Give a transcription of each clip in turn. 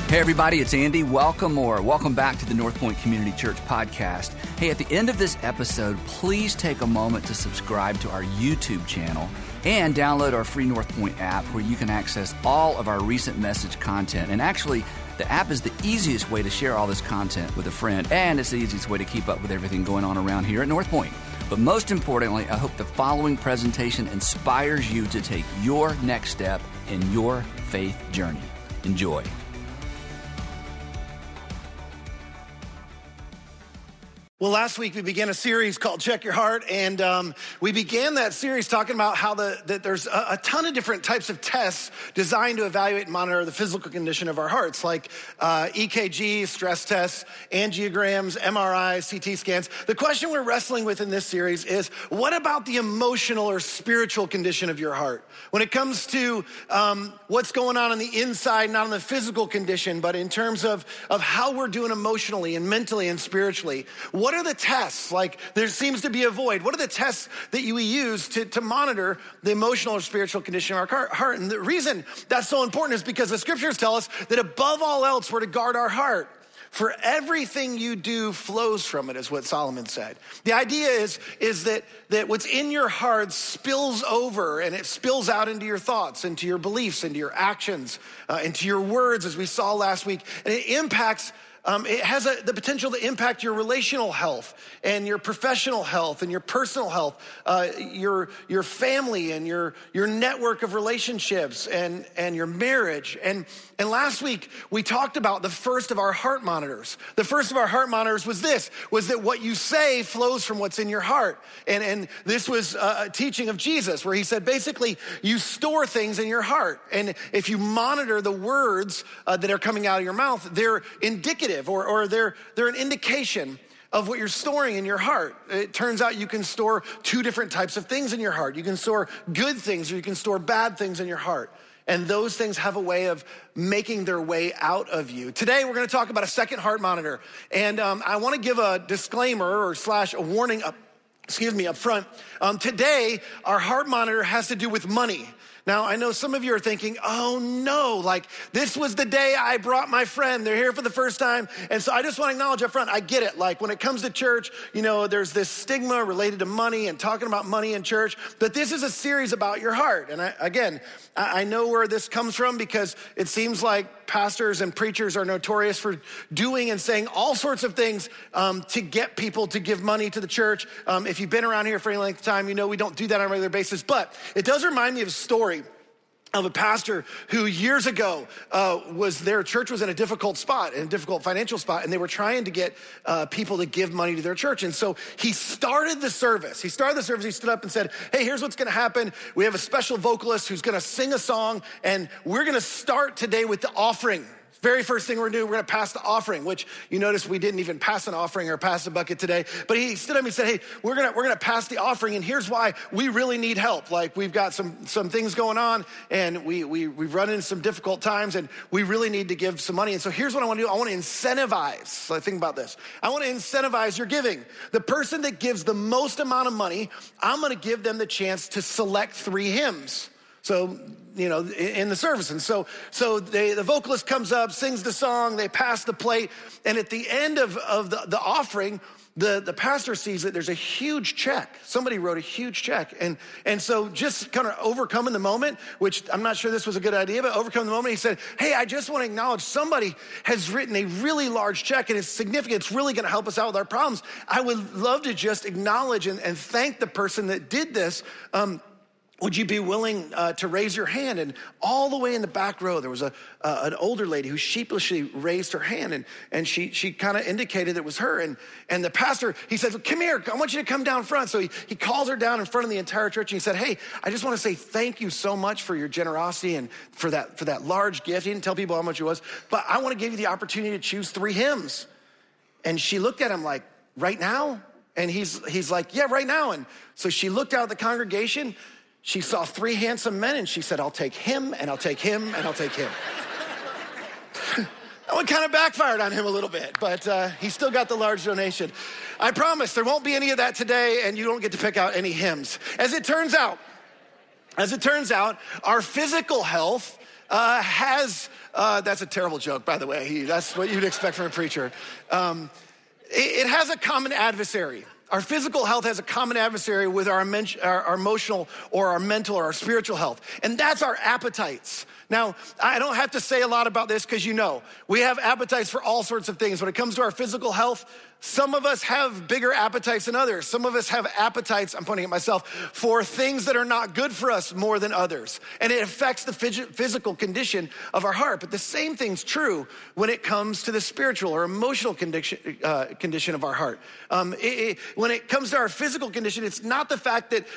Hey everybody, it's Andy. Welcome back to the North Point Community Church podcast. Hey, at the end of this episode, please take a moment to subscribe to our YouTube channel and download our free North Point app where you can access all of our recent message content. And actually, the app is the easiest way to share all this content with a friend, and it's the easiest way to keep up with everything going on around here at North Point. But most importantly, I hope the following presentation inspires you to take your next step in your faith journey. Enjoy. Well, last week we began a series called Check Your Heart, and we began that series talking about how that there's a ton of different types of tests designed to evaluate and monitor the physical condition of our hearts, like EKG, stress tests, angiograms, MRIs, CT scans. The question we're wrestling with in this series is, what about the emotional or spiritual condition of your heart? When it comes to what's going on the inside, not on the physical condition, but in terms of how we're doing emotionally and mentally and spiritually. What are the tests? Like, there seems to be a void. What are the tests that we use to monitor the emotional or spiritual condition of our heart? And the reason that's so important is because the scriptures tell us that above all else, we're to guard our heart. For everything you do flows from it, is what Solomon said. The idea is that what's in your heart spills over, and it spills out into your thoughts, into your beliefs, into your actions, into your words, as we saw last week. And it impacts it has the potential to impact your relational health and your professional health and your personal health, your family and your network of relationships and your marriage. And last week we talked about the first of our heart monitors. The first of our heart monitors was that what you say flows from what's in your heart. And this was a teaching of Jesus where he said, basically, you store things in your heart. And if you monitor the words that are coming out of your mouth, they're indicative. Or they're an indication of what you're storing in your heart. It turns out you can store two different types of things in your heart. You can store good things or you can store bad things in your heart. And those things have a way of making their way out of you. Today, we're gonna talk about a second heart monitor. And I wanna give a disclaimer / a warning up front. Today, our heart monitor has to do with money. Now, I know some of you are thinking, oh no, like this was the day I brought my friend. They're here for the first time. And so I just want to acknowledge up front, I get it. Like when it comes to church, there's this stigma related to money and talking about money in church, but this is a series about your heart. And I know where this comes from because it seems like pastors and preachers are notorious for doing and saying all sorts of things to get people to give money to the church. If you've been around here for any length of time, we don't do that on a regular basis, but it does remind me of a story of a pastor who years ago their church was in a difficult financial spot, and they were trying to get people to give money to their church. And so he started the service. He stood up and said, hey, here's what's gonna happen. We have a special vocalist who's gonna sing a song, and we're gonna start today with the offering. Very first thing we're gonna do, we're gonna pass the offering, which you notice we didn't even pass an offering or pass a bucket today. But he stood up and he said, hey, we're gonna pass the offering, and here's why we really need help. Like we've got some things going on, and we've run into some difficult times, and we really need to give some money. And so here's what I wanna do. I wanna incentivize, so think about this. I wanna incentivize your giving. The person that gives the most amount of money, I'm gonna give them the chance to select 3 hymns. So, in the service. And so the vocalist comes up, sings the song, they pass the plate, and at the end of the offering, the pastor sees that there's a huge check. Somebody wrote a huge check. And so just kind of overcoming the moment, which I'm not sure this was a good idea, but overcoming the moment, he said, hey, I just want to acknowledge somebody has written a really large check and it's significant. It's really going to help us out with our problems. I would love to just acknowledge and thank the person that did this. Would you be willing to raise your hand? And all the way in the back row, there was an older lady who sheepishly raised her hand, and she kind of indicated it was her. And the pastor, he said, come here, I want you to come down front. So he calls her down in front of the entire church, and he said, hey, I just want to say thank you so much for your generosity and for that large gift. He didn't tell people how much it was, but I want to give you the opportunity to choose 3 hymns. And she looked at him like, right now? And he's like, yeah, right now. And so she looked out at the congregation. She saw 3 handsome men, and she said, I'll take him, and I'll take him, and I'll take him. That one kind of backfired on him a little bit, but he still got the large donation. I promise there won't be any of that today, and you don't get to pick out any hymns. As it turns out, our physical health that's a terrible joke, by the way. That's what you'd expect from a preacher. It has a common adversary. Our physical health has a common adversary with our emotional or our mental or our spiritual health, and that's our appetites. Now, I don't have to say a lot about this because you know, we have appetites for all sorts of things. When it comes to our physical health, some of us have bigger appetites than others. Some of us have appetites, I'm pointing at myself, for things that are not good for us more than others. And it affects the physical condition of our heart. But the same thing's true when it comes to the spiritual or emotional condition of our heart. When it comes to our physical condition, it's not the fact that,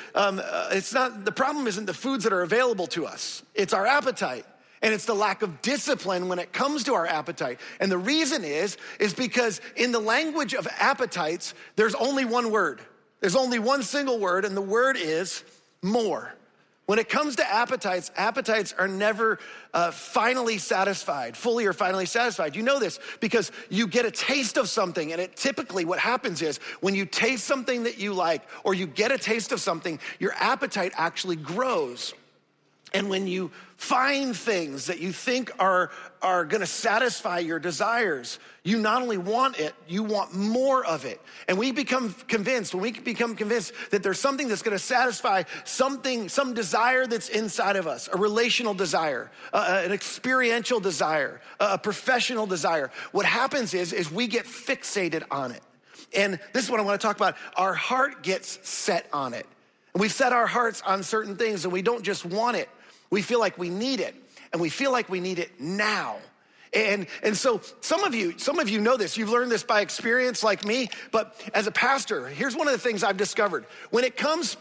the problem isn't the foods that are available to us. It's our appetite. And it's the lack of discipline when it comes to our appetite. And the reason is because in the language of appetites, there's only one word. There's only one single word, and the word is more. When it comes to appetites are never finally satisfied, fully or finally satisfied. You know this because you get a taste of something, and typically what happens is when you taste something that you like or you get a taste of something, your appetite actually grows. And when you find things that you think are gonna satisfy your desires, you not only want it, you want more of it. And when we become convinced that there's something that's gonna satisfy some desire that's inside of us, a relational desire, an experiential desire, a professional desire, what happens is we get fixated on it. And this is what I wanna talk about. Our heart gets set on it. And we set our hearts on certain things, and we don't just want it. We feel like we need it, and we feel like we need it now. And so some of you know this. You've learned this by experience like me, but as a pastor, here's one of the things I've discovered. When it comes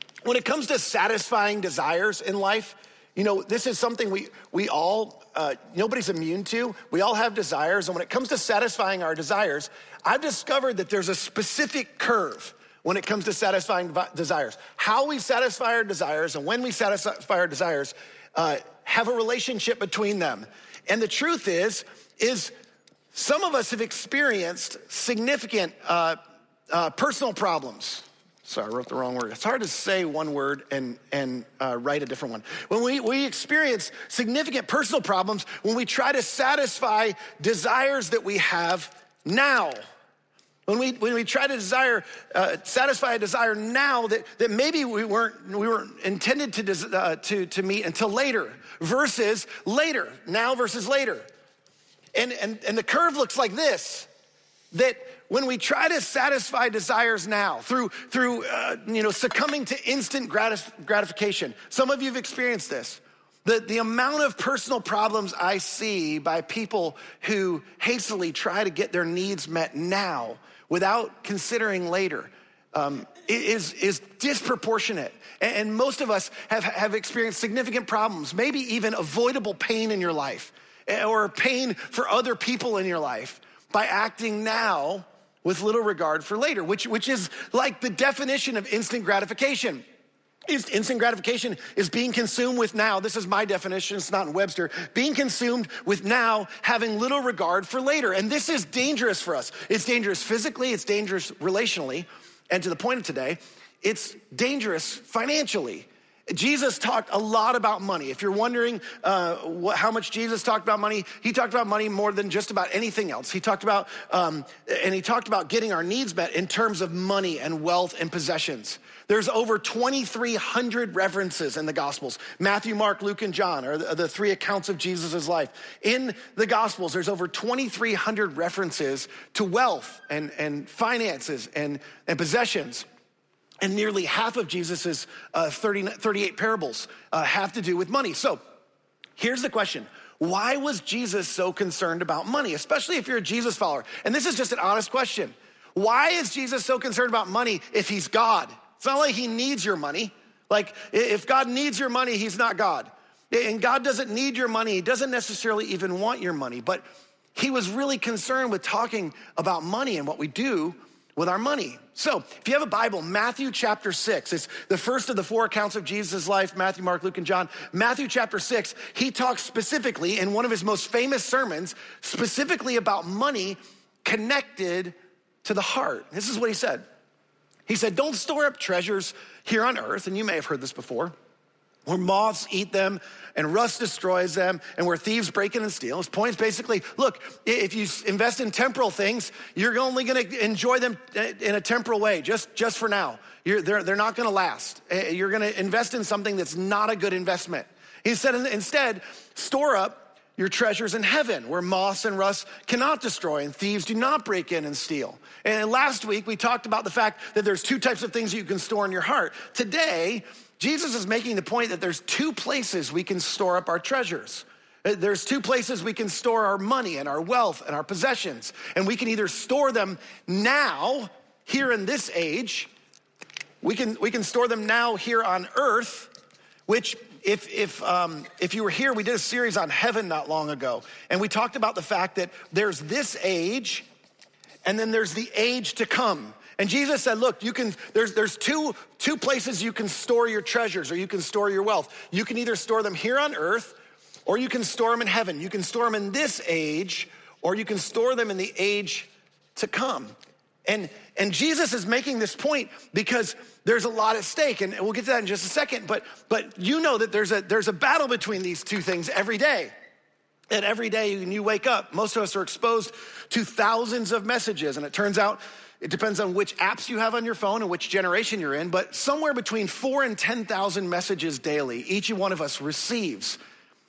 to satisfying desires in life, you know, this is something we all, nobody's immune to. We all have desires, and when it comes to satisfying our desires, I've discovered that there's a specific curve when it comes to satisfying desires. How we satisfy our desires and when we satisfy our desires have a relationship between them. And the truth is some of us have experienced significant personal problems. Sorry, I wrote the wrong word. It's hard to say one word and write a different one. When we experience significant personal problems, when we try to satisfy desires that we have now. When we try to satisfy a desire now that maybe we weren't intended to meet until later, versus later, now versus later. And the curve looks like this, that when we try to satisfy desires now through succumbing to instant gratification, some of you have experienced this. The amount of personal problems I see by people who hastily try to get their needs met now without considering later is disproportionate. And most of us have experienced significant problems, maybe even avoidable pain in your life or pain for other people in your life by acting now with little regard for later, which is like the definition of instant gratification. Instant gratification is being consumed with now. This is my definition, it's not in Webster. Being consumed with now, having little regard for later. And this is dangerous for us. It's dangerous physically, it's dangerous relationally, and to the point of today, it's dangerous financially. Jesus talked a lot about money. If you're wondering how much Jesus talked about money, he talked about money more than just about anything else. He talked about, getting our needs met in terms of money and wealth and possessions. There's over 2,300 references in the Gospels. Matthew, Mark, Luke, and John are the three accounts of Jesus' life. In the Gospels, there's over 2,300 references to wealth and finances and possessions. And nearly half of Jesus's 38 parables have to do with money. So here's the question. Why was Jesus so concerned about money, especially if you're a Jesus follower? And this is just an honest question. Why is Jesus so concerned about money if he's God? It's not like he needs your money. Like if God needs your money, he's not God. And God doesn't need your money. He doesn't necessarily even want your money. But he was really concerned with talking about money and what we do with our money. So if you have a Bible, Matthew chapter 6, it's the first of the four accounts of Jesus' life, Matthew, Mark, Luke, and John. Matthew chapter 6, he talks specifically in one of his most famous sermons, specifically about money connected to the heart. This is what he said. He said, don't store up treasures here on earth, and you may have heard this before, where moths eat them and rust destroys them, and where thieves break in and steal. His point is basically, look, if you invest in temporal things, you're only gonna enjoy them in a temporal way, just for now. They're not gonna last. You're gonna invest in something that's not a good investment. He said instead, store up your treasures in heaven, where moths and rust cannot destroy and thieves do not break in and steal. And last week, we talked about the fact that there's two types of things you can store in your heart. Today, Jesus is making the point that there's two places we can store up our treasures. There's two places we can store our money and our wealth and our possessions. And we can either store them now, here in this age. We can store them now here on earth, which if you were here, we did a series on heaven not long ago. And we talked about the fact that there's this age and then there's the age to come. And Jesus said, look, there's two places you can store your treasures or you can store your wealth. You can either store them here on earth or you can store them in heaven. You can store them in this age or you can store them in the age to come. And Jesus is making this point because there's a lot at stake, and we'll get to that in just a second, but you know that there's a battle between these two things every day. And every day when you wake up, most of us are exposed to thousands of messages, and it turns out it depends on which apps you have on your phone and which generation you're in, but somewhere between 4,000 and 10,000 messages daily, each one of us receives,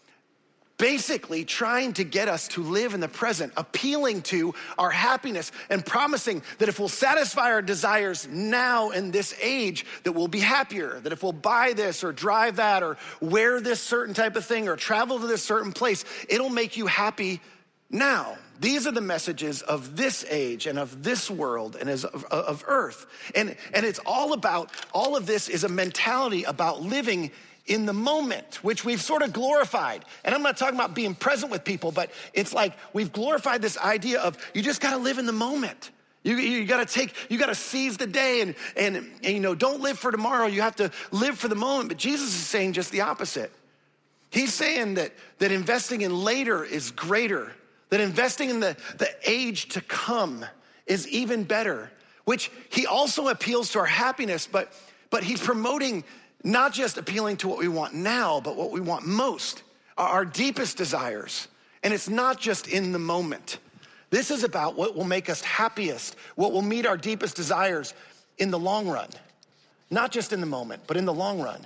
basically trying to get us to live in the present, appealing to our happiness and promising that if we'll satisfy our desires now in this age, that we'll be happier, that if we'll buy this or drive that or wear this certain type of thing or travel to this certain place, it'll make you happy now. These are the messages of this age and of this world and of earth. And it's all of this is a mentality about living in the moment, which we've sort of glorified. And I'm not talking about being present with people, but it's like we've glorified this idea of you just gotta live in the moment. You gotta seize the day and you know, don't live for tomorrow, you have to live for the moment. But Jesus is saying just the opposite. He's saying that investing in later is greater, that investing in the age to come is even better, which he also appeals to our happiness, but he's promoting not just appealing to what we want now, but what we want most, our deepest desires. And it's not just in the moment. This is about what will make us happiest, what will meet our deepest desires in the long run. Not just in the moment, but in the long run.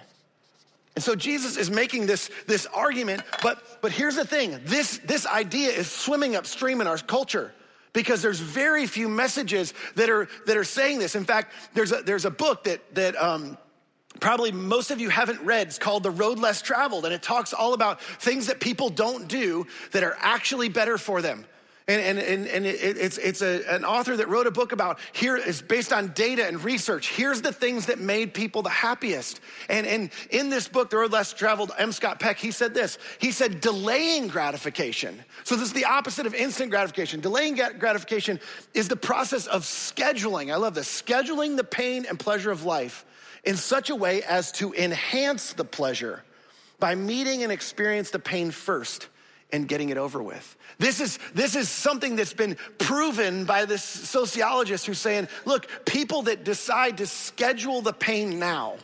And so Jesus is making this argument, but here's the thing, this idea is swimming upstream in our culture because there's very few messages that are saying this. In fact, there's a book that probably most of you haven't read. It's called The Road Less Traveled, and it talks all about things that people don't do that are actually better for them. And it's an author that wrote a book about, here is based on data and research. Here's the things that made people the happiest. And in this book, The Road Less Traveled, M. Scott Peck, he said this. He said, delaying gratification. So this is the opposite of instant gratification. Delaying gratification is the process of scheduling. I love this. Scheduling the pain and pleasure of life in such a way as to enhance the pleasure by meeting and experience the pain first and getting it over with. This is something that's been proven by this sociologist who's saying, look, people that decide to schedule the pain now,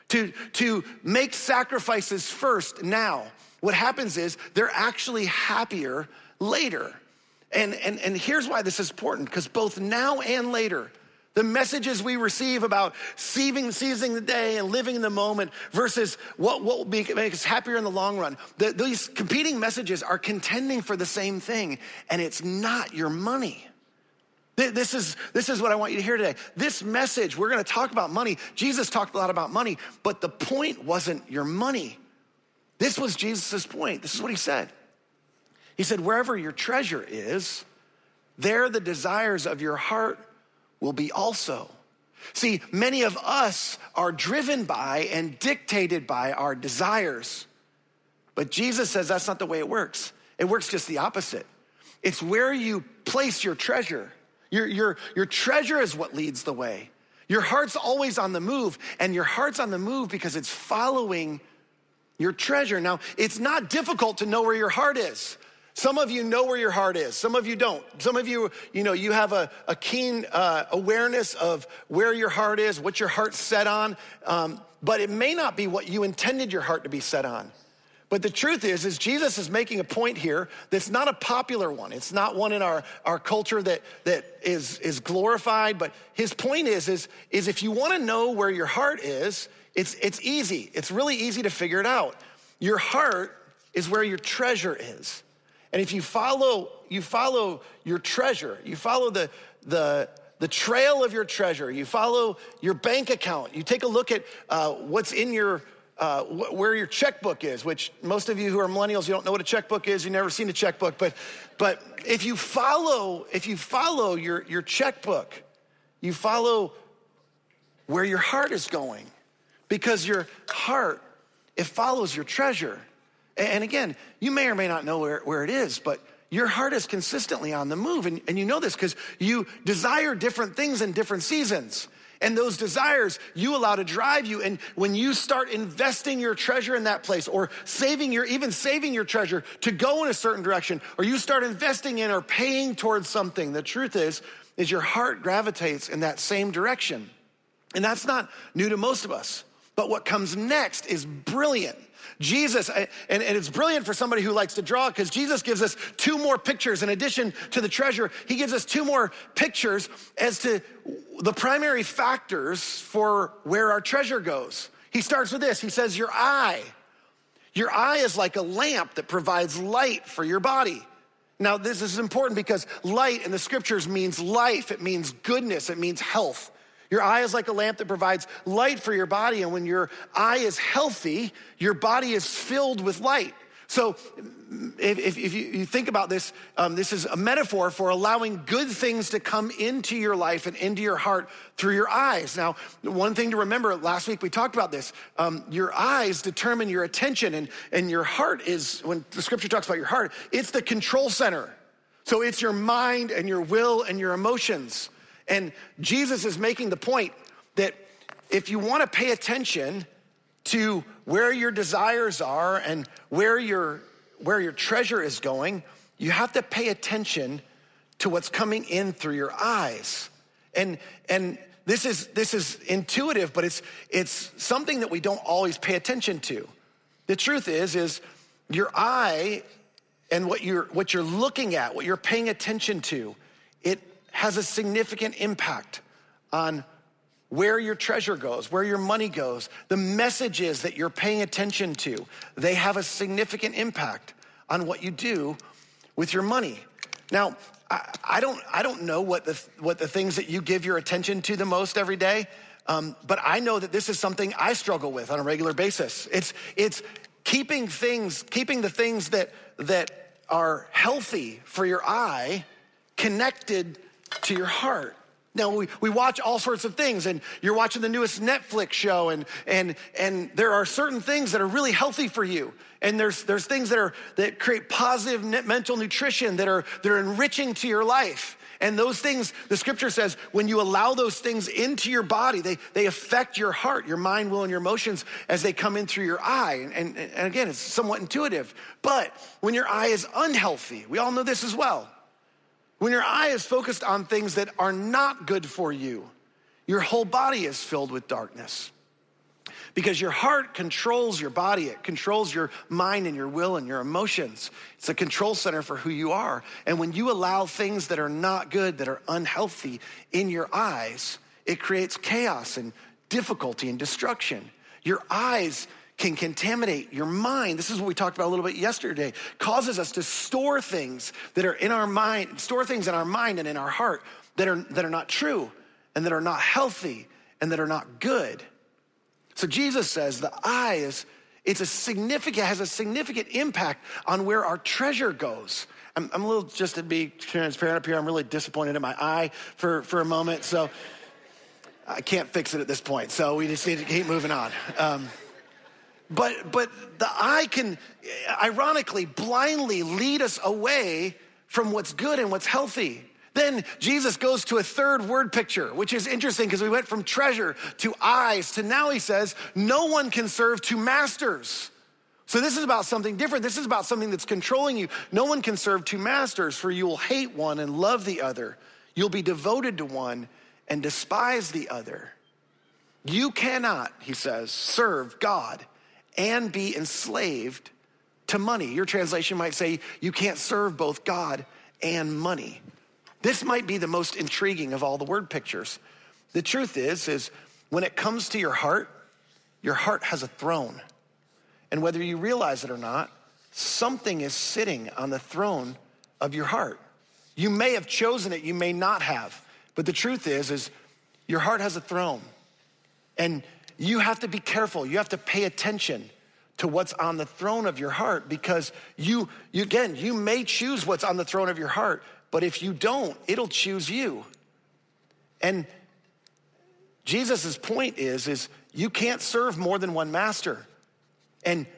to make sacrifices first now, what happens is they're actually happier later. And here's why this is important, because both now and later, the messages we receive about seizing the day and living in the moment versus what will make us happier in the long run. These competing messages are contending for the same thing, and it's not your money. This is what I want you to hear today. This message, we're gonna talk about money. Jesus talked a lot about money, but the point wasn't your money. This was Jesus's point. This is what he said. He said, wherever your treasure is, there the desires of your heart will be also. See, many of us are driven by and dictated by our desires. But Jesus says that's not the way it works. It works just the opposite. It's where you place your treasure. Your treasure is what leads the way. Your heart's always on the move, and your heart's on the move because it's following your treasure. Now, it's not difficult to know where your heart is. Some of you know where your heart is. Some of you don't. Some of you, you have a keen awareness of where your heart is, what your heart's set on, but it may not be what you intended your heart to be set on. But the truth is Jesus is making a point here that's not a popular one. It's not one in our culture that is glorified, but his point is if you want to know where your heart is, it's easy. It's really easy to figure it out. Your heart is where your treasure is. And if you follow your treasure, you follow the trail of your treasure, you follow your bank account, you take a look at what's in your where your checkbook is, which most of you who are millennials, you don't know what a checkbook is. You've never seen a checkbook, but if you follow your checkbook, you follow where your heart is going, because your heart, it follows your treasure. And again, you may or may not know where it is, but your heart is consistently on the move. And you know this because you desire different things in different seasons. And those desires you allow to drive you. And when you start investing your treasure in that place, or saving your treasure to go in a certain direction, or you start investing in or paying towards something, the truth is your heart gravitates in that same direction. And that's not new to most of us. But what comes next is brilliant. Jesus, and it's brilliant for somebody who likes to draw, because Jesus gives us two more pictures. In addition to the treasure, he gives us two more pictures as to the primary factors for where our treasure goes. He starts with this. He says, your eye is like a lamp that provides light for your body. Now, this is important because light in the scriptures means life. It means goodness. It means health. Your eye is like a lamp that provides light for your body. And when your eye is healthy, your body is filled with light. So if you think about this, this is a metaphor for allowing good things to come into your life and into your heart through your eyes. Now, one thing to remember, last week we talked about this. Your eyes determine your attention, and your heart is, when the scripture talks about your heart, it's the control center. So it's your mind and your will and your emotions. And Jesus is making the point that if you want to pay attention to where your desires are and where your treasure is going, you have to pay attention to what's coming in through your eyes. And this is intuitive, but it's something that we don't always pay attention to. The truth is your eye and what you're looking at, what you're paying attention to, it has a significant impact on where your treasure goes, where your money goes. The messages that you're paying attention to, they have a significant impact on what you do with your money. Now, I don't know what the things that you give your attention to the most every day, but I know that this is something I struggle with on a regular basis. It's keeping the things that are healthy for your eye connected to your heart. Now, we watch all sorts of things, and you're watching the newest Netflix show, and there are certain things that are really healthy for you. And there's things that create positive mental nutrition that are enriching to your life. And those things, the scripture says, when you allow those things into your body, they affect your heart, your mind, will, and your emotions as they come in through your eye. And again, it's somewhat intuitive. But when your eye is unhealthy, we all know this as well. When your eye is focused on things that are not good for you, your whole body is filled with darkness. Because your heart controls your body. It controls your mind and your will and your emotions. It's a control center for who you are. And when you allow things that are not good, that are unhealthy in your eyes, it creates chaos and difficulty and destruction. Your eyes can contaminate your mind. This is what we talked about a little bit yesterday. Causes us to store things that are in our mind, store things in our mind and in our heart that are not true and that are not healthy and that are not good. So Jesus says the eye has a significant impact on where our treasure goes. I'm a little, just to be transparent up here, I'm really disappointed in my eye for a moment. So I can't fix it at this point. So we just need to keep moving on. But the eye can, ironically, blindly lead us away from what's good and what's healthy. Then Jesus goes to a third word picture, which is interesting because we went from treasure to eyes to now he says, no one can serve two masters. So this is about something different. This is about something that's controlling you. No one can serve two masters, for you will hate one and love the other. You'll be devoted to one and despise the other. You cannot, he says, serve God and be enslaved to money. Your translation might say you can't serve both God and money. This might be the most intriguing of all the word pictures. The truth is when it comes to your heart has a throne. And whether you realize it or not, something is sitting on the throne of your heart. You may have chosen it, you may not have. But the truth is your heart has a throne. And you have to be careful. You have to pay attention to what's on the throne of your heart, because you may choose what's on the throne of your heart, but if you don't, it'll choose you. And Jesus' point is you can't serve more than one master. And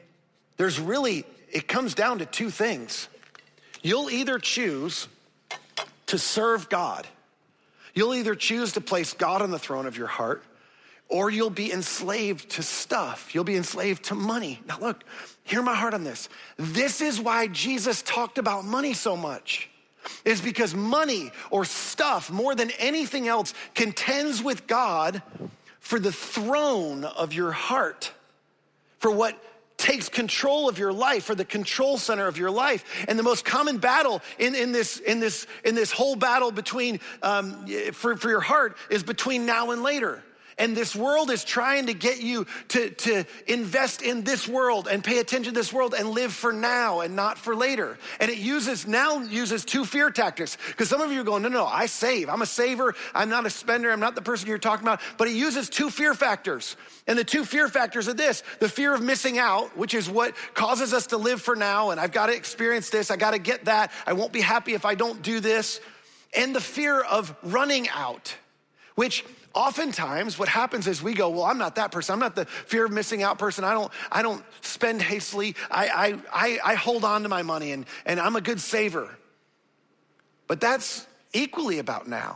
it comes down to two things. You'll either choose to serve God. You'll either choose to place God on the throne of your heart, or you'll be enslaved to stuff. You'll be enslaved to money. Now look, hear my heart on this. This is why Jesus talked about money so much. Is because money or stuff, more than anything else, contends with God for the throne of your heart, for what takes control of your life, for the control center of your life. And the most common battle in this whole battle between for your heart is between now and later. And this world is trying to get you to invest in this world and pay attention to this world and live for now and not for later. And it uses two fear tactics. Because some of you are going, no, I save. I'm a saver. I'm not a spender. I'm not the person you're talking about. But it uses two fear factors. And the two fear factors are this: the fear of missing out, which is what causes us to live for now. And I've got to experience this. I got to get that. I won't be happy if I don't do this. And the fear of running out, which oftentimes what happens is we go, well, I'm not that person. I'm not the fear of missing out person. I don't spend hastily. I hold on to my money and I'm a good saver. But that's equally about now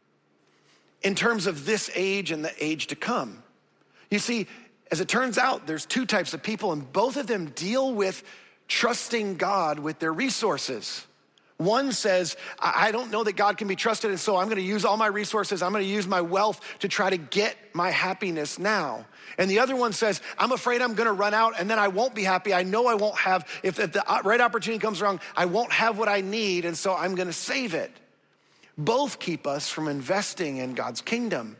in terms of this age and the age to come. You see, as it turns out, there's two types of people, and both of them deal with trusting God with their resources. One says, I don't know that God can be trusted, and so I'm gonna use all my resources, I'm gonna use my wealth to try to get my happiness now. And the other one says, I'm afraid I'm gonna run out and then I won't be happy. I know I won't have, if the right opportunity comes along, I won't have what I need, and so I'm gonna save it. Both keep us from investing in God's kingdom.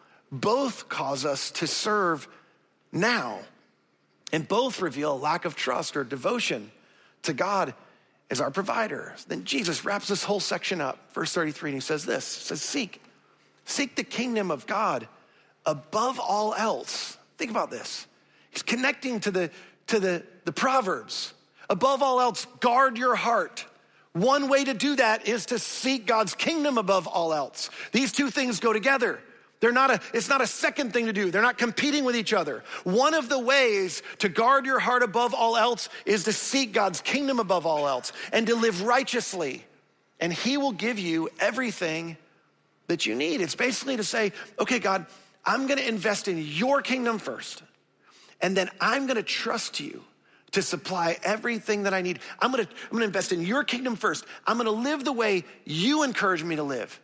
Both cause us to serve now. And both reveal a lack of trust or devotion to God as our provider. Then Jesus wraps this whole section up, verse 33, and he says this, he says, seek the kingdom of God above all else. Think about this. He's connecting to the Proverbs. Above all else, guard your heart. One way to do that is to seek God's kingdom above all else. These two things go together. It's not a second thing to do. They're not competing with each other. One of the ways to guard your heart above all else is to seek God's kingdom above all else and to live righteously. And he will give you everything that you need. It's basically to say, okay, God, I'm gonna invest in your kingdom first. And then I'm gonna trust you to supply everything that I need. I'm gonna invest in your kingdom first. I'm gonna live the way you encourage me to live.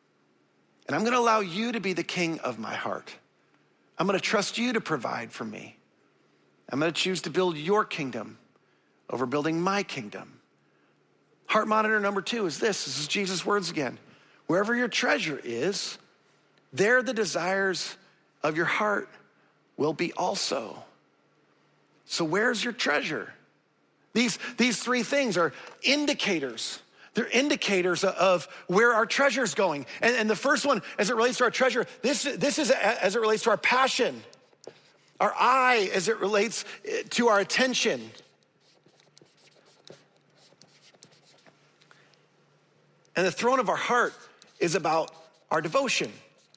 And I'm gonna allow you to be the king of my heart. I'm gonna trust you to provide for me. I'm gonna choose to build your kingdom over building my kingdom. Heart monitor number 2 is this. This is Jesus' words again. Wherever your treasure is, there the desires of your heart will be also. So where's your treasure? These three things are indicators. They're indicators of where our treasure is going. And the first one, as it relates to our treasure, this is as it relates to our passion. Our eye, as it relates to our attention. And the throne of our heart is about our devotion.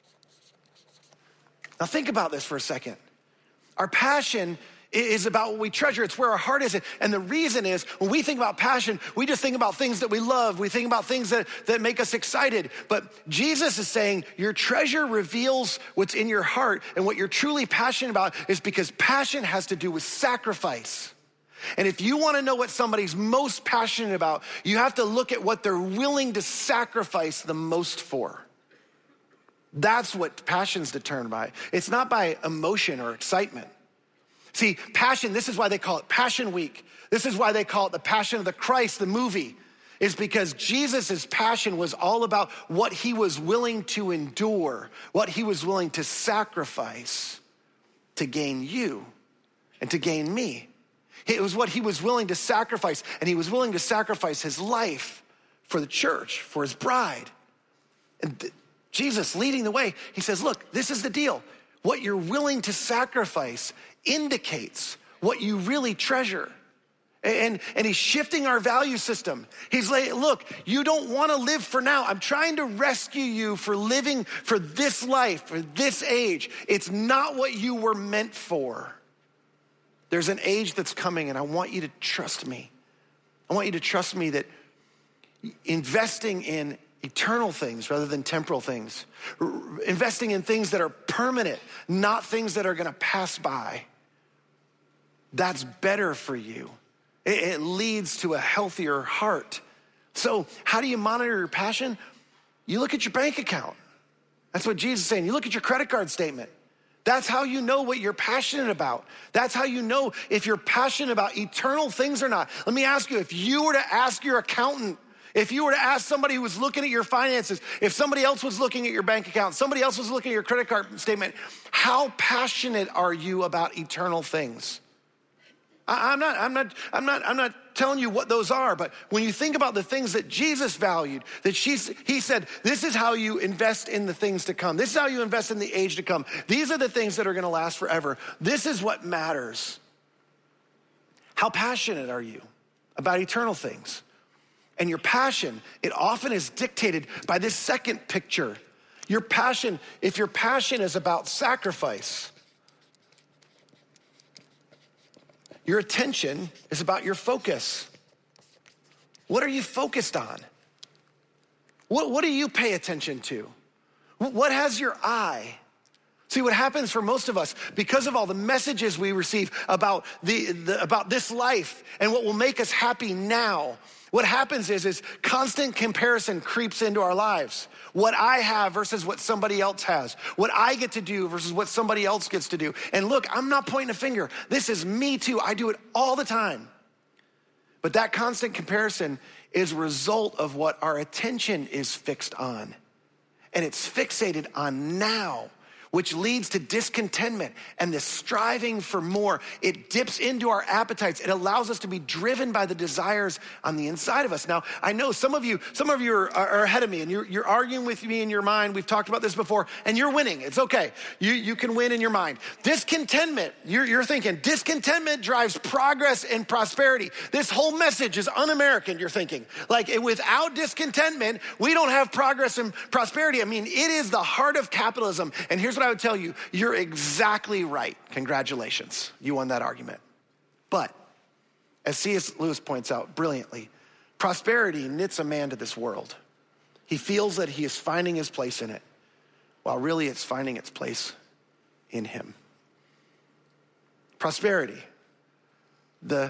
Now think about this for a second. Our passion is about what we treasure. It's where our heart is. And the reason is, when we think about passion, we just think about things that we love. We think about things that make us excited. But Jesus is saying your treasure reveals what's in your heart. And what you're truly passionate about is because passion has to do with sacrifice. And if you want to know what somebody's most passionate about, you have to look at what they're willing to sacrifice the most for. That's what passion's determined by. It's not by emotion or excitement. See, passion, this is why they call it Passion Week. This is why they call it the Passion of the Christ, the movie, is because Jesus' passion was all about what he was willing to endure, what he was willing to sacrifice to gain you and to gain me. It was what he was willing to sacrifice, and he was willing to sacrifice his life for the church, for his bride. And Jesus leading the way, he says, look, this is the deal. What you're willing to sacrifice indicates what you really treasure. And he's shifting our value system. He's like, look, you don't want to live for now. I'm trying to rescue you for living for this life, for this age. It's not what you were meant for. There's an age that's coming, and I want you to trust me. I want you to trust me that investing in eternal things rather than temporal things, investing in things that are permanent, not things that are going to pass by, that's better for you. It leads to a healthier heart. So how do you monitor your passion? You look at your bank account. That's what Jesus is saying. You look at your credit card statement. That's how you know what you're passionate about. That's how you know if you're passionate about eternal things or not. Let me ask you, if you were to ask your accountant, if you were to ask somebody who was looking at your finances, if somebody else was looking at your bank account, somebody else was looking at your credit card statement, how passionate are you about eternal things? I'm not telling you what those are, but when you think about the things that Jesus valued, that he said, this is how you invest in the things to come. This is how you invest in the age to come. These are the things that are gonna last forever. This is what matters. How passionate are you about eternal things? And your passion, it often is dictated by this second picture. Your passion, if your passion is about sacrifice, your attention is about your focus. What are you focused on? What do you pay attention to? What has your eye? See, what happens for most of us, because of all the messages we receive about about this life and what will make us happy now, what happens is constant comparison creeps into our lives. What I have versus what somebody else has. What I get to do versus what somebody else gets to do. And look, I'm not pointing a finger. This is me too. I do it all the time. But that constant comparison is a result of what our attention is fixed on. And it's fixated on now, which leads to discontentment and this striving for more. It dips into our appetites. It allows us to be driven by the desires on the inside of us. Now, I know some of you are ahead of me and you're arguing with me in your mind. We've talked about this before and you're winning. It's okay. You can win in your mind. Discontentment, you're thinking, discontentment drives progress and prosperity. This whole message is un-American, you're thinking. Like without discontentment, we don't have progress and prosperity. I mean, it is the heart of capitalism. And here's what I would tell you, you're exactly right. Congratulations, you won that argument. But as C.S. Lewis points out brilliantly, prosperity knits a man to this world. He feels that he is finding his place in it, while really it's finding its place in him. Prosperity, the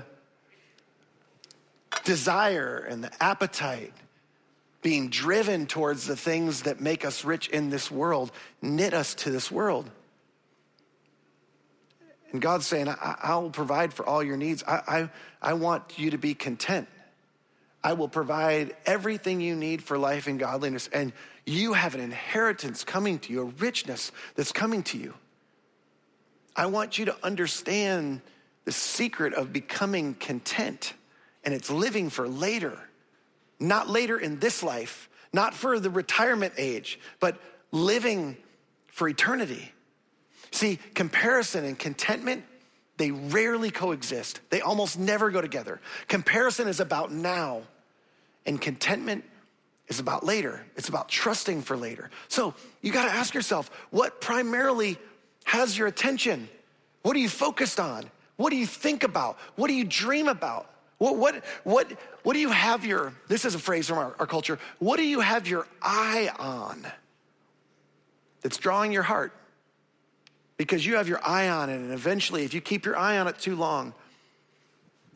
desire and the appetite, being driven towards the things that make us rich in this world, knit us to this world. And God's saying, I will provide for all your needs. I want you to be content. I will provide everything you need for life and godliness. And you have an inheritance coming to you, a richness that's coming to you. I want you to understand the secret of becoming content. And it's living for later. Not later in this life, not for the retirement age, but living for eternity. See, comparison and contentment, they rarely coexist. They almost never go together. Comparison is about now, and contentment is about later. It's about trusting for later. So you gotta ask yourself, what primarily has your attention? What are you focused on? What do you think about? What do you dream about? What do you have this is a phrase from our culture, what do you have your eye on that's drawing your heart? Because you have your eye on it, and eventually if you keep your eye on it too long,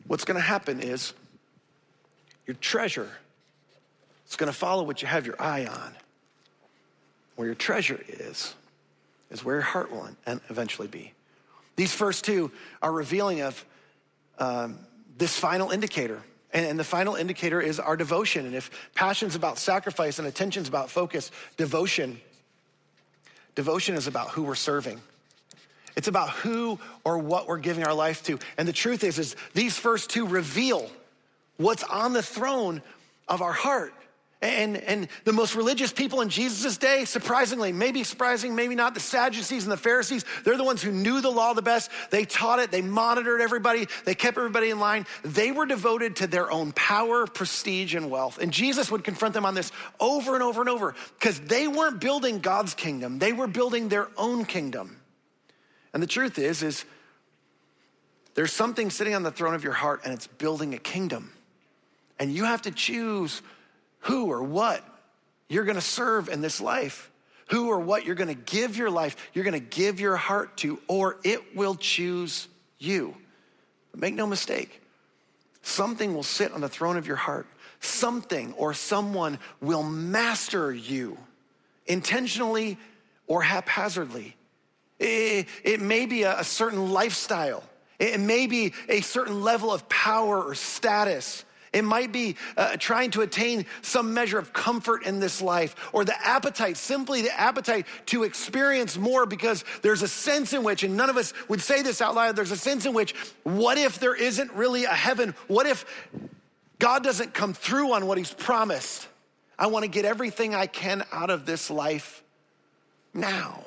what's gonna happen is your treasure is gonna follow what you have your eye on. Where your treasure is where your heart will eventually be. These first two are revealing of this final indicator. And the final indicator is our devotion. And if passion's about sacrifice and attention's about focus, devotion is about who we're serving. It's about who or what we're giving our life to. And the truth is these first two reveal what's on the throne of our heart. And the most religious people in Jesus' day, surprisingly, maybe surprising, maybe not, the Sadducees and the Pharisees, they're the ones who knew the law the best. They taught it, they monitored everybody, they kept everybody in line. They were devoted to their own power, prestige, and wealth. And Jesus would confront them on this over and over and over because they weren't building God's kingdom, they were building their own kingdom. And the truth is there's something sitting on the throne of your heart and it's building a kingdom. And you have to choose who or what you're gonna serve in this life, who or what you're gonna give your life, you're gonna give your heart to, or it will choose you. But make no mistake, something will sit on the throne of your heart. Something or someone will master you intentionally or haphazardly. It may be a certain lifestyle. It may be a certain level of power or status. It might be trying to attain some measure of comfort in this life, or the appetite, simply the appetite to experience more, because there's a sense in which, and none of us would say this out loud, there's a sense in which, what if there isn't really a heaven? What if God doesn't come through on what he's promised? I want to get everything I can out of this life now.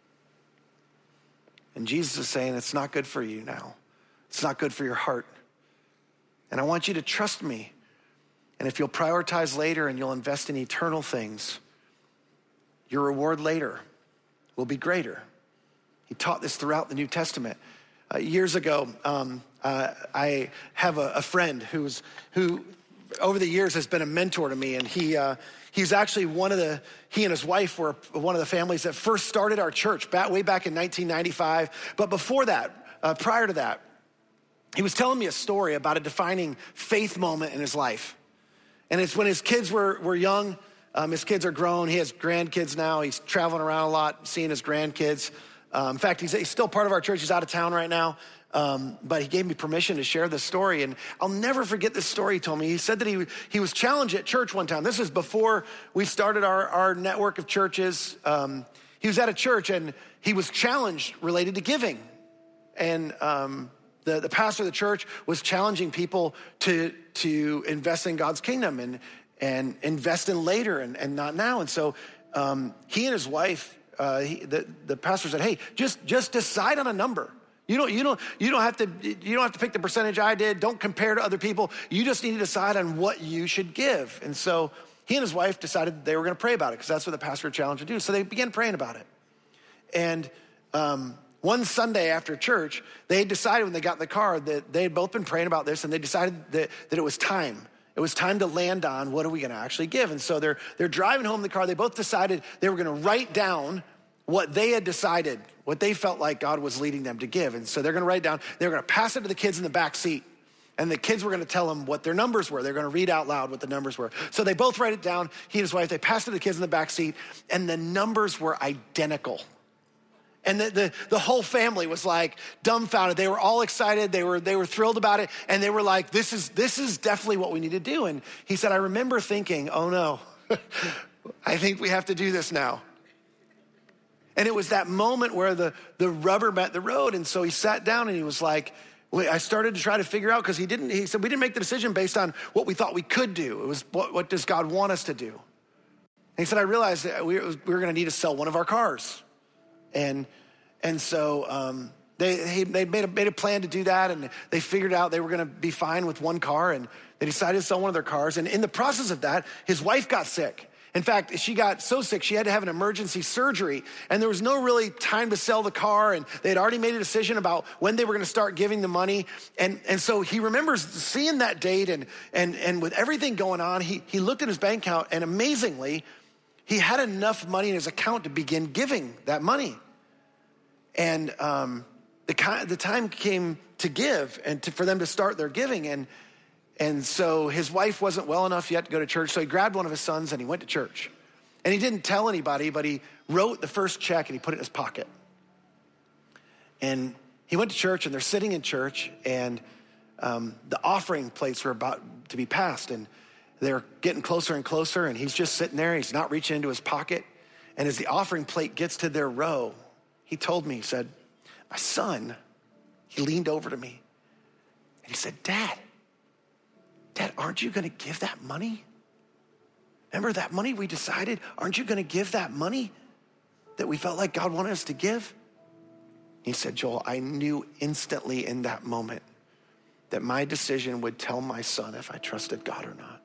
And Jesus is saying, it's not good for you now. It's not good for your heart. And I want you to trust me. And if you'll prioritize later and you'll invest in eternal things, your reward later will be greater. He taught this throughout the New Testament. Years ago, I have a friend who over the years has been a mentor to me. And he's actually he and his wife were one of the families that first started our church way back in 1995. But before that, prior to that, he was telling me a story about a defining faith moment in his life. And it's when his kids were young. His kids are grown. He has grandkids now. He's traveling around a lot, seeing his grandkids. In fact, he's still part of our church. He's out of town right now. But he gave me permission to share this story. And I'll never forget this story he told me. He said that he was challenged at church one time. This is before we started our network of churches. He was at a church and he was challenged related to giving. And the pastor of the church was challenging people to invest in God's kingdom and invest in later and not now. And so he and his wife, the pastor said, hey, just decide on a number. You don't have to pick the percentage I did. Don't compare to other people. You just need to decide on what you should give. And so he and his wife decided they were going to pray about it because that's what the pastor challenged to do. So they began praying about it. And one Sunday after church, they had decided when they got in the car that they had both been praying about this, and they decided that it was time. It was time to land on what are we going to actually give. And so they're driving home in the car. They both decided they were going to write down what they had decided, what they felt like God was leading them to give. And so they're going to write it down. They're going to pass it to the kids in the back seat. And the kids were going to tell them what their numbers were. They're going to read out loud what the numbers were. So they both write it down. He and his wife, they passed it to the kids in the back seat, and the numbers were identical. And the whole family was like dumbfounded. They were all excited. They were thrilled about it. And they were like, this is definitely what we need to do. And he said, I remember thinking, oh no, I think we have to do this now. And it was that moment where the rubber met the road. And so he sat down and he was like, I started to try to figure out, because he said, we didn't make the decision based on what we thought we could do. It was, what does God want us to do? And he said, I realized that we were going to need to sell one of our cars. And so they made a plan to do that, and they figured out they were going to be fine with one car, and they decided to sell one of their cars. And in the process of that, his wife got sick. In fact, she got so sick, she had to have an emergency surgery, and there was no really time to sell the car, and they had already made a decision about when they were going to start giving the money. And so he remembers seeing that date, and with everything going on, he looked at his bank account, and amazingly, he had enough money in his account to begin giving that money. And the time came to give and for them to start their giving. And so his wife wasn't well enough yet to go to church. So he grabbed one of his sons and he went to church. And he didn't tell anybody, but he wrote the first check and he put it in his pocket. And he went to church, and they're sitting in church, and the offering plates were about to be passed, and they're getting closer and closer, and he's just sitting there. He's not reaching into his pocket. And as the offering plate gets to their row, he told me, he said, my son, he leaned over to me, and he said, Dad, aren't you going to give that money? Remember that money we decided? Aren't you going to give that money that we felt like God wanted us to give? He said, Joel, I knew instantly in that moment that my decision would tell my son if I trusted God or not.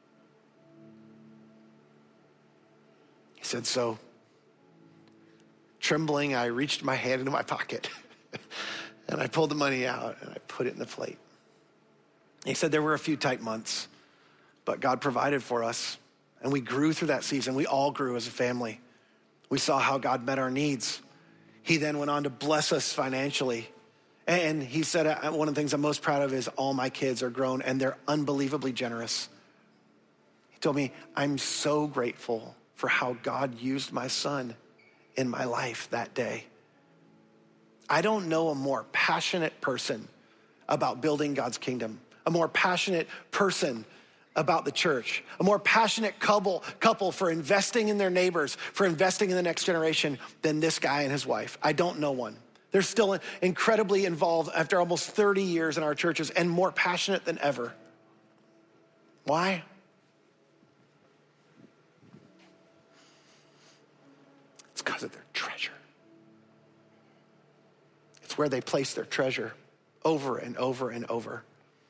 He said, so trembling, I reached my hand into my pocket and I pulled the money out and I put it in the plate. He said there were a few tight months, but God provided for us and we grew through that season. We all grew as a family. We saw how God met our needs. He then went on to bless us financially. And he said, one of the things I'm most proud of is all my kids are grown and they're unbelievably generous. He told me, I'm so grateful for how God used my son in my life that day. I don't know a more passionate person about building God's kingdom, a more passionate person about the church, a more passionate couple for investing in their neighbors, for investing in the next generation than this guy and his wife. I don't know one. They're still incredibly involved after almost 30 years in our churches and more passionate than ever. Why? It's because of their treasure. It's where they place their treasure over and over and over.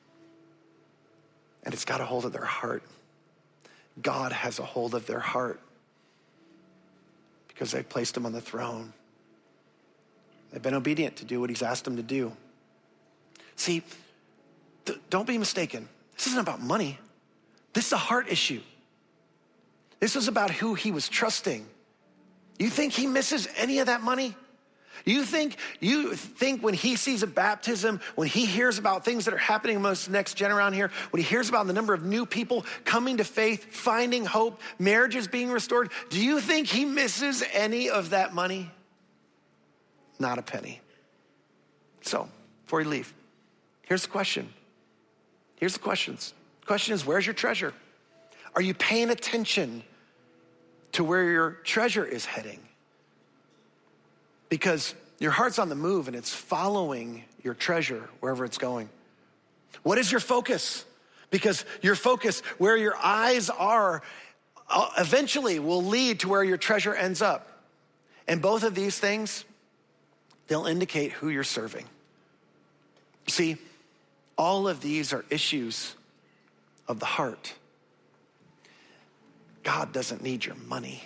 And it's got a hold of their heart. God has a hold of their heart because they placed him on the throne. They've been obedient to do what he's asked them to do. See, don't be mistaken. This isn't about money. This is a heart issue. This was about who he was trusting. You think he misses any of that money? You think when he sees a baptism, when he hears about things that are happening amongst the next gen around here, when he hears about the number of new people coming to faith, finding hope, marriages being restored, do you think he misses any of that money? Not a penny. So, before you leave, here's the question. Here's the questions. The question is, where's your treasure? Are you paying attention to where your treasure is heading? Because your heart's on the move and it's following your treasure wherever it's going. What is your focus? Because your focus, where your eyes are, eventually will lead to where your treasure ends up. And both of these things, they'll indicate who you're serving. See, all of these are issues of the heart. God doesn't need your money.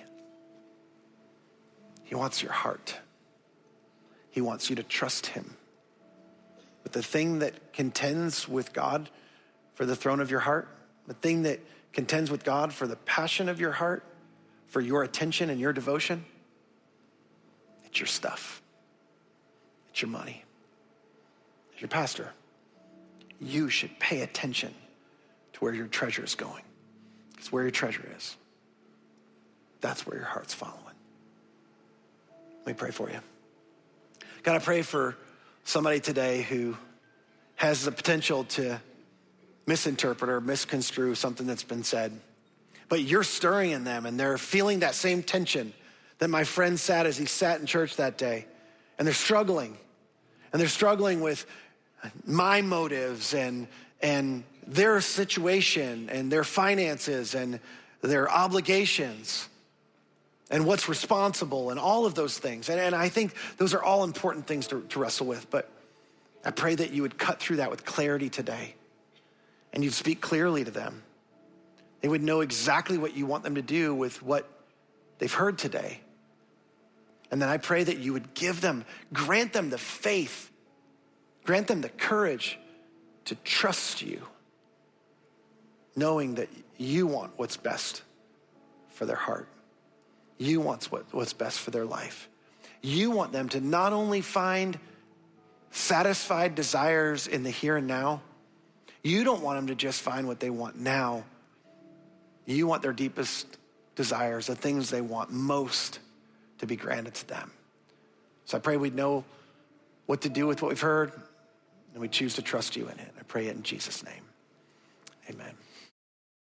He wants your heart. He wants you to trust him. But the thing that contends with God for the throne of your heart, the thing that contends with God for the passion of your heart, for your attention and your devotion, it's your stuff. It's your money. As your pastor, you should pay attention to where your treasure is going. Because where your treasure is, that's where your heart's following. Let me pray for you. God, I pray for somebody today who has the potential to misinterpret or misconstrue something that's been said. But you're stirring in them and they're feeling that same tension that my friend sat as he sat in church that day. And they're struggling. And they're struggling with my motives and their situation and their finances and their obligations and what's responsible and all of those things. And I think those are all important things to wrestle with. But I pray that you would cut through that with clarity today and you'd speak clearly to them. They would know exactly what you want them to do with what they've heard today. And then I pray that you would grant them the faith, grant them the courage to trust you, knowing that you want what's best for their heart. You want what's best for their life. You want them to not only find satisfied desires in the here and now. You don't want them to just find what they want now. You want their deepest desires, the things they want most, to be granted to them. So I pray we'd know what to do with what we've heard, and we choose to trust you in it. I pray it in Jesus' name. Amen.